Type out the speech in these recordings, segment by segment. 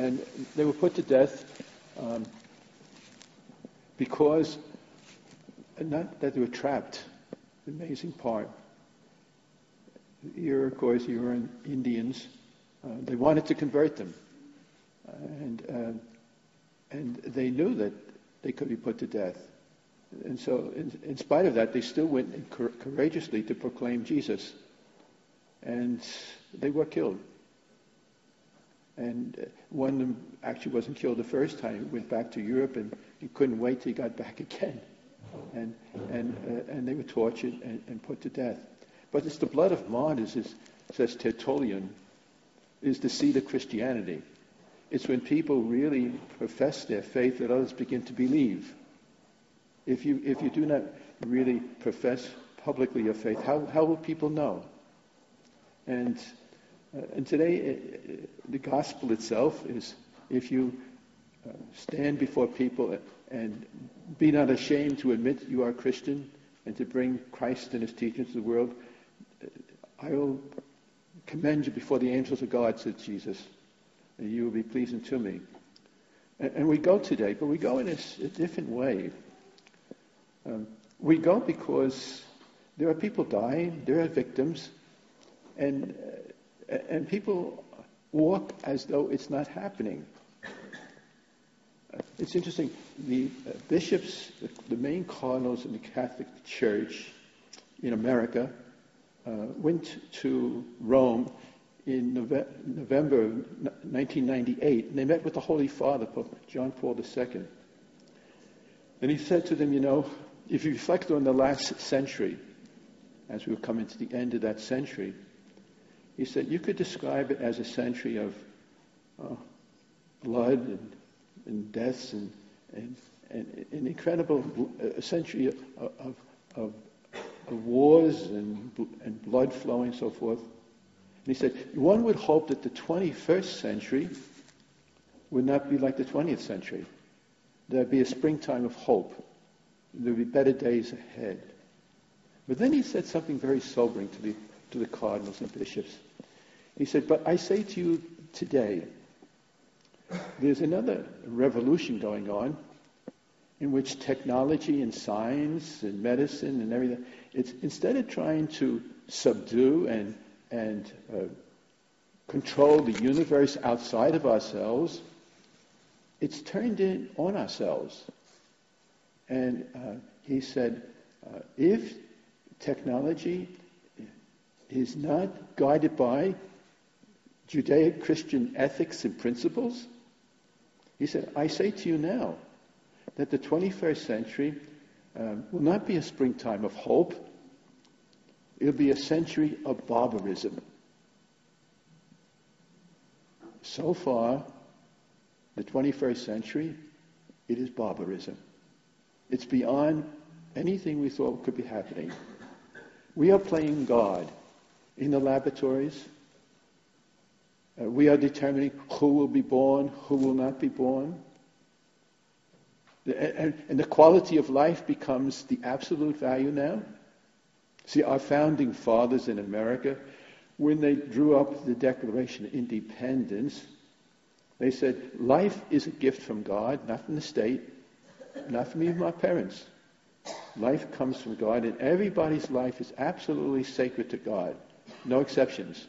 And they were put to death because, not that they were trapped, the amazing part. Iroquois, Huron Indians, they wanted to convert them. And they knew that they could be put to death. And so in spite of that, they still went courageously to proclaim Jesus. And they were killed. And one of them actually wasn't killed the first time. He went back to Europe and he couldn't wait till he got back again. And they were tortured and put to death. But it's the blood of martyrs, says Tertullian, is the seed of Christianity. It's when people really profess their faith that others begin to believe. If you do not really profess publicly your faith, how will people know? And today, the gospel itself is, if you stand before people and be not ashamed to admit you are a Christian and to bring Christ and his teachings to the world, I will commend you before the angels of God, said Jesus, and you will be pleasing to me. And we go today, but we go in a different way. We go because there are people dying, there are victims, and people walk as though it's not happening. It's interesting, the bishops, the main cardinals in the Catholic Church in America, went to Rome in November 1998, and they met with the Holy Father, Pope John Paul II. And he said to them, if you reflect on the last century, as we were coming to the end of that century, he said, you could describe it as a century of blood and deaths and an incredible century of wars and blood flowing and so forth. And he said, one would hope that the 21st century would not be like the 20th century. There'd be a springtime of hope. There'd be better days ahead. But then he said something very sobering to the cardinals and bishops. He said, but I say to you today, there's another revolution going on in which technology and science and medicine and everything, it's instead of trying to subdue and control the universe outside of ourselves, it's turned in on ourselves. And he said, if technology is not guided by Judeo-Christian ethics and principles, he said, I say to you now that the 21st century will not be a springtime of hope. It'll be a century of barbarism. So far, the 21st century, it is barbarism. It's beyond anything we thought could be happening. We are playing God in the laboratories. We are determining who will be born, who will not be born. And the quality of life becomes the absolute value now. See, our founding fathers in America, when they drew up the Declaration of Independence, they said, life is a gift from God, not from the state, not from even my parents. Life comes from God, and everybody's life is absolutely sacred to God. No exceptions.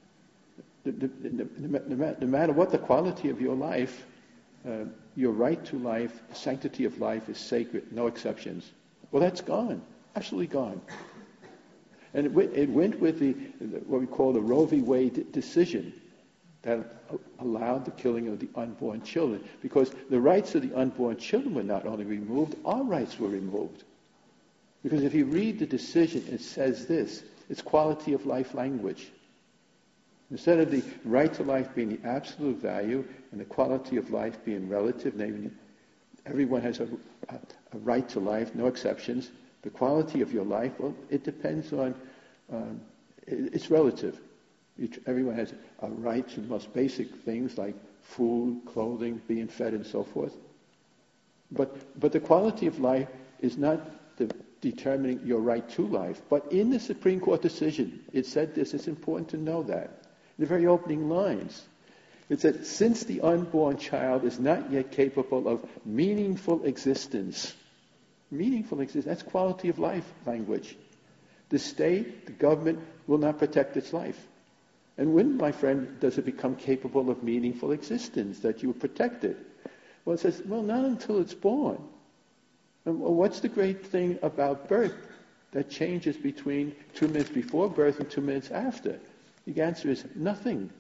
No matter what the quality of your life, your right to life, the sanctity of life is sacred, no exceptions. Well, that's gone, absolutely gone. And it went with what we call the Roe v. Wade decision that allowed the killing of the unborn children, because the rights of the unborn children were not only removed, our rights were removed. Because if you read the decision, it says this, it's quality of life language. Instead of the right to life being the absolute value and the quality of life being relative, namely everyone has a right to life, no exceptions, the quality of your life, well, it depends on, it's relative. Everyone has a right to the most basic things like food, clothing, being fed, and so forth. But the quality of life is not determining your right to life. But in the Supreme Court decision, it said this, it's important to know that. The very opening lines, It's that since the unborn child is not yet capable of meaningful existence, that's quality of life language. The state, the government will not protect its life. And when, my friend, does it become capable of meaningful existence, that you protect it? Well, it says, well, not until it's born. And what's the great thing about birth that changes between 2 minutes before birth and 2 minutes after? The answer is nothing.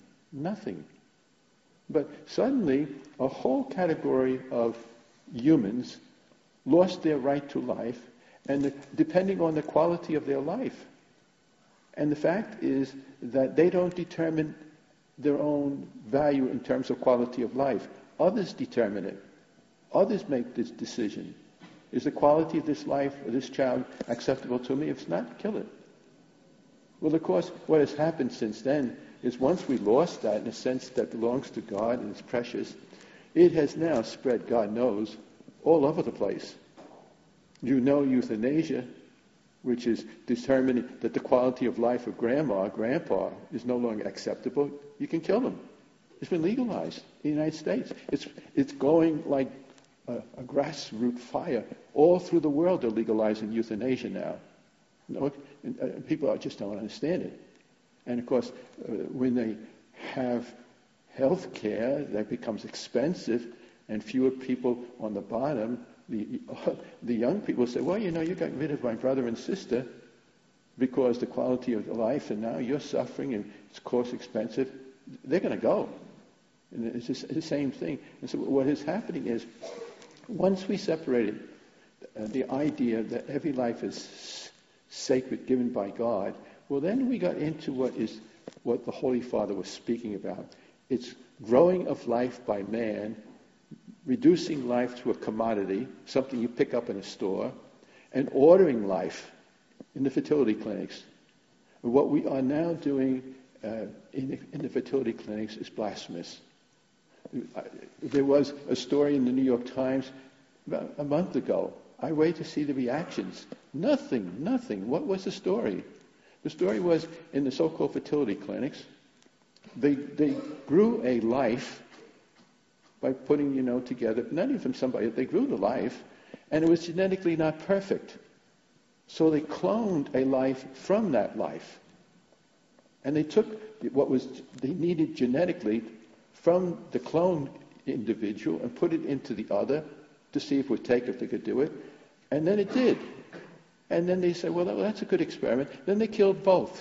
But suddenly, a whole category of humans lost their right to life, and depending on the quality of their life. And the fact is that they don't determine their own value in terms of quality of life. Others determine it. Others make this decision. Is the quality of this life or this child acceptable to me? If it's not, kill it. Well, of course, what has happened since then is once we lost that in a sense that belongs to God and is precious, it has now spread, God knows, all over the place. You know euthanasia, which is determining that the quality of life of grandma, grandpa is no longer acceptable. You can kill them. It's been legalized in the United States. It's going like a grassroots fire. All through the world they're legalizing euthanasia now. People just don't understand it. And of course, when they have health care that becomes expensive and fewer people on the bottom, the young people say, well, you got rid of my brother and sister because the quality of life, and now you're suffering and it's cost expensive. They're going to go. And it's just the same thing. And so what is happening is, once we separated the idea that every life is sacred, given by God, well, then we got into what the Holy Father was speaking about. It's growing of life by man, reducing life to a commodity, something you pick up in a store, and ordering life in the fertility clinics. What we are now doing in the fertility clinics is blasphemous. There was a story in the New York Times about a month ago. I wait to see the reactions. Nothing. What was the story? The story was in the so-called fertility clinics, they grew a life by putting, together, not even from somebody, they grew the life, and it was genetically not perfect. So they cloned a life from that life. And they took what they needed genetically from the cloned individual and put it into the other to see if it would take, if they could do it. And then it did. And then they said, well, that's a good experiment. Then they killed both.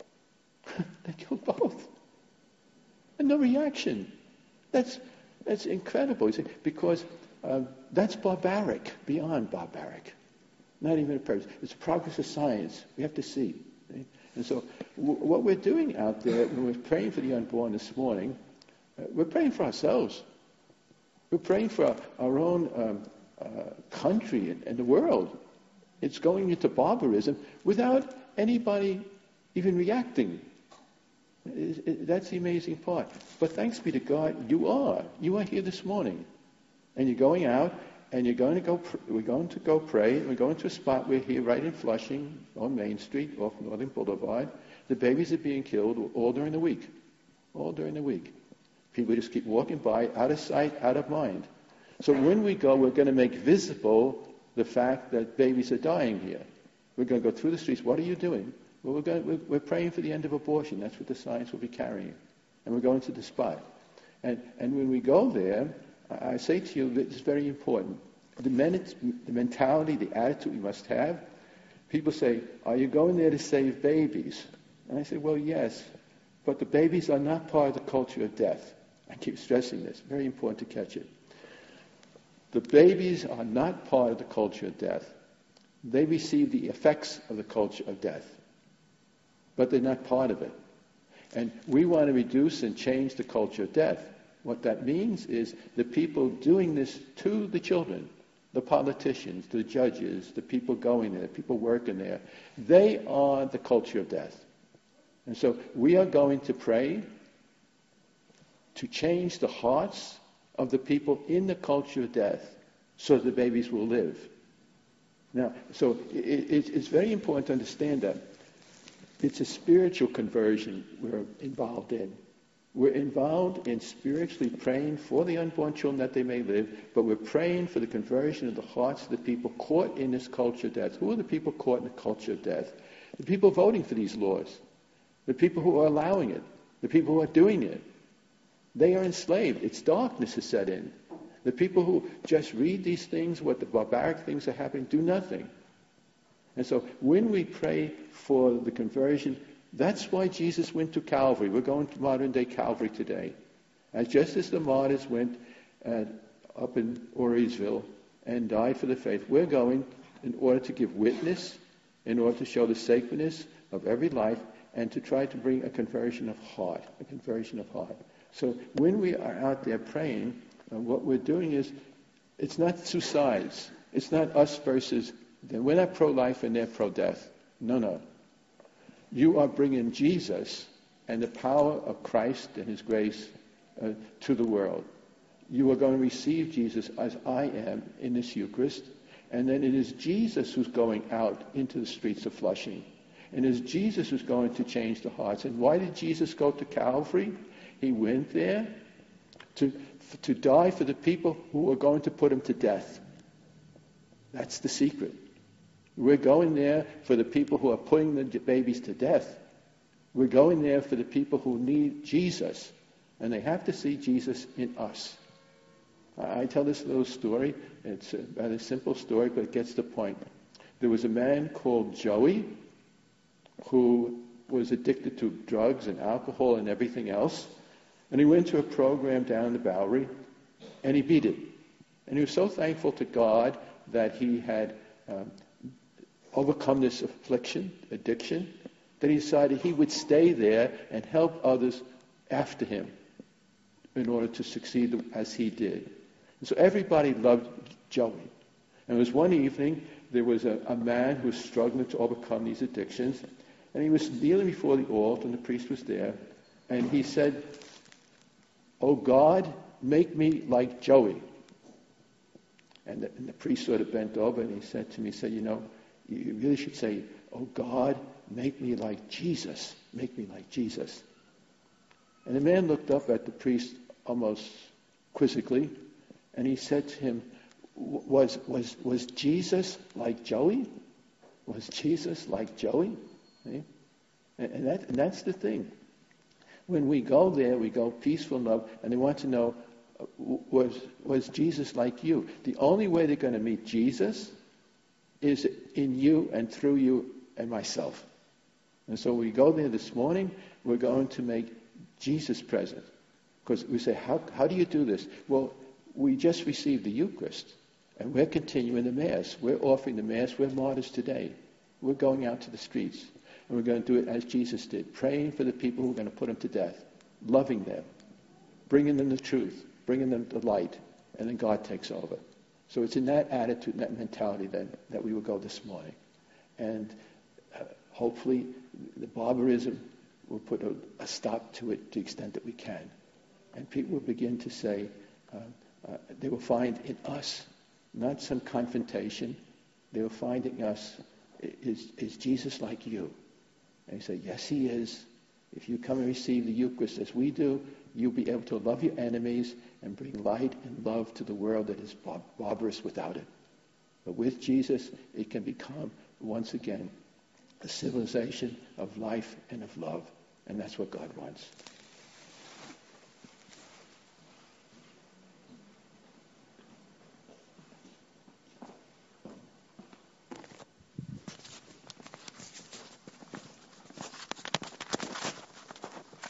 They killed both. And no reaction. That's incredible, you see, because that's barbaric, beyond barbaric. Not even a person. It's progress of science. We have to see. Right? And so what we're doing out there, when we're praying for the unborn this morning, we're praying for ourselves. We're praying for our own country and the world. It's going into barbarism without anybody even reacting. That's the amazing part. But thanks be to God, you are here this morning, and you're going out, and you're going to go. We're going to go pray. We're going to a spot. We're here, right in Flushing, on Main Street, off Northern Boulevard. The babies are being killed all during the week. All during the week. People just keep walking by, out of sight, out of mind. So when we go, we're going to make visible the fact that babies are dying here. We're going to go through the streets. What are you doing? Well, we're praying for the end of abortion. That's what the signs will be carrying. And we're going to the spot. And when we go there, I say to you that it's very important. The mentality, the attitude we must have. People say, are you going there to save babies? And I say, well, yes. But the babies are not part of the culture of death. I keep stressing this. Very important to catch it. The babies are not part of the culture of death. They receive the effects of the culture of death. But they're not part of it. And we want to reduce and change the culture of death. What that means is the people doing this to the children, the politicians, the judges, the people going there, people working there, they are the culture of death. And so we are going to pray to change the hearts of the people in the culture of death so the babies will live. Now, so it's very important to understand that it's a spiritual conversion we're involved in. We're involved in spiritually praying for the unborn children that they may live, but we're praying for the conversion of the hearts of the people caught in this culture of death. Who are the people caught in the culture of death? The people voting for these laws. The people who are allowing it. The people who are doing it. They are enslaved. It's darkness has set in. The people who just read these things, what the barbaric things are happening, do nothing. And so when we pray for the conversion, that's why Jesus went to Calvary. We're going to modern-day Calvary today. Just as the martyrs went up in Orisville and died for the faith, we're going in order to give witness, in order to show the sacredness of every life, and to try to bring a conversion of heart. So when we are out there praying, what we're doing is, it's not two sides. It's not us versus them. We're not pro-life and they're pro-death. No. You are bringing Jesus and the power of Christ and his grace to the world. You are going to receive Jesus as I am in this Eucharist. And then it is Jesus who's going out into the streets of Flushing. And it is Jesus who's going to change the hearts. And why did Jesus go to Calvary? He went there to die for the people who were going to put him to death. That's the secret. We're going there for the people who are putting the babies to death. We're going there for the people who need Jesus. And they have to see Jesus in us. I tell this little story. It's a rather simple story, but it gets the point. There was a man called Joey who was addicted to drugs and alcohol and everything else. And he went to a program down in the Bowery, and he beat it. And he was so thankful to God that he had overcome this addiction, that he decided he would stay there and help others after him in order to succeed as he did. And so everybody loved Joey. And it was one evening, there was a man who was struggling to overcome these addictions, and he was kneeling before the altar, and the priest was there, and he said, "Oh God, make me like Joey." And the priest sort of bent over, and he said to me, you really should say, "Oh God, make me like Jesus. Make me like Jesus." And the man looked up at the priest almost quizzically, and he said to him, Was Jesus like Joey? Was Jesus like Joey? See? And that's the thing. When we go there, we go peaceful in love, and they want to know, was Jesus like you? The only way they're going to meet Jesus is in you and through you and myself. And so we go there this morning, we're going to make Jesus present. Because we say, how do you do this? Well, we just received the Eucharist, and we're continuing the Mass. We're offering the Mass. We're martyrs today. We're going out to the streets, and we're going to do it as Jesus did, praying for the people who are going to put him to death, loving them, bringing them the truth, bringing them the light, and then God takes over. So it's in that attitude, in that mentality then, that we will go this morning. And hopefully the barbarism will put a stop to it to the extent that we can. And people will begin to say, they will find in us not some confrontation. They will find in us, is Jesus like you? And you say, yes, he is. If you come and receive the Eucharist as we do, you'll be able to love your enemies and bring light and love to the world that is barbarous without it. But with Jesus, it can become, once again, a civilization of life and of love. And that's what God wants.